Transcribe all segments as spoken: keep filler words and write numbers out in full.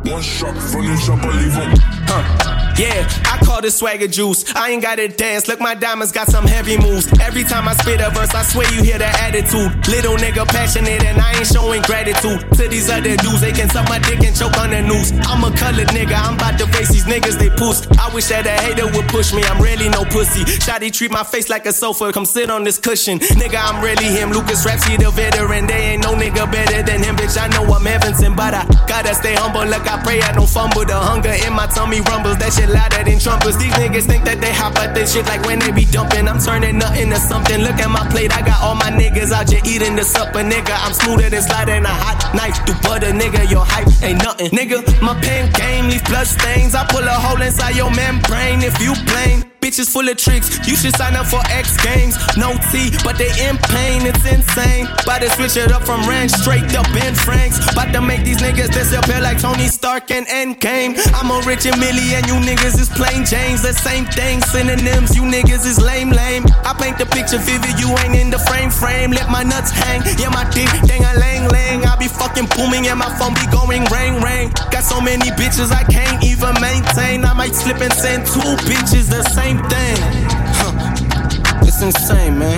One shot from the shop, I leave him. Huh. Yeah, I call this swagger juice. I ain't gotta dance, look, my diamonds got some heavy moves. Every time I spit a verse, I swear you hear the attitude. Little nigga passionate and I ain't showing gratitude to these other dudes. They can suck my dick and choke on the noose. I'm a colored nigga, I'm about to face these niggas, they puss. I wish that a hater would push me, I'm really no pussy. Shawty treat my face like a sofa, come sit on this cushion. Nigga, I'm really him, Lucas Rapsy the veteran. They ain't no nigga better than him, bitch, I know I'm Evanson. But I gotta stay humble, look, I pray I don't fumble. The hunger in my tummy rumbles, that shit louder than trumpets. These niggas think that they hot, but they shit like when they be dumping. I'm turning nothing to something. Look at my plate, I got all my niggas out here eating the supper, nigga. I'm smoother than sliding a hot knife through butter, nigga. Your hype ain't nothing, nigga. My pen game leave blood stains. I pull a hole inside your membrane if you plain. Bitches full of tricks, you should sign up for X Games. No T, but they in pain, it's insane. About to switch it up from ranch straight to Ben Franks. About to make these niggas disappear like Tony Stark and Endgame. I'm a rich and Millie and you niggas is plain James. The same thing, synonyms, you niggas is lame lame. I paint the picture vivid, you ain't in the frame frame. Let my nuts hang, yeah my dick, dang a lang lang. I be fucking booming and my phone be going ring ring. Got so many bitches I can't even maintain. I might slip and send two bitches the same thing. Huh. It's insane, man.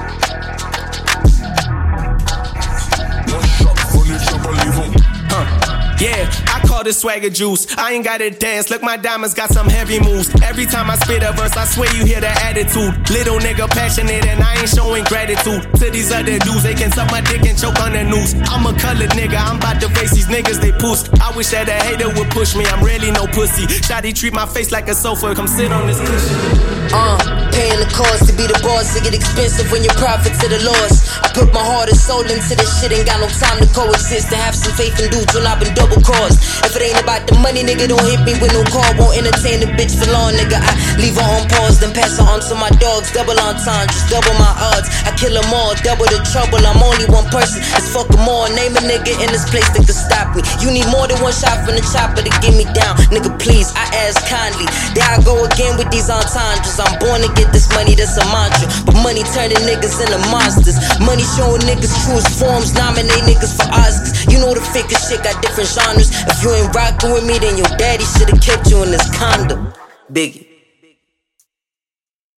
One shot from the shop, I leave him. Huh. Yeah, I call this swagger juice. I ain't gotta dance, look, my diamonds got some heavy moves. Every time I spit a verse, I swear you hear the attitude. Little nigga passionate and I ain't showing gratitude to these other dudes. They can suck my dick and choke on the noose. I'm a colored nigga, I'm about to face these niggas, they puss. I wish that a hater would push me, I'm really no pussy. Shawty treat my face like a sofa, come sit on this cushion. Uh, paying the cost to be the boss. It get expensive when you profit to the loss. I put my heart and soul into this shit, ain't got no time to coexist. To have some faith in dudes when I've been double crossed. If it ain't about the money, nigga, don't hit me with no call. Won't entertain the bitch for long, nigga. I leave her on pause, then pass her on to my dogs. Double on time, just double my odds. I kill them all, double the trouble. I'm only one person, let's fuck them all. Name a nigga in this place that could stop me. You need more than one shot from the chopper to get me down, nigga, please, I ask kindly. There I go again with these entendres. I'm born to get this money, that's a mantra. But money turning niggas into monsters. Money showing niggas truest forms, nominate niggas for Oscars. You know the fakest shit got different genres. If you ain't rockin' with me, then your daddy should've kept you in this condom. Biggie.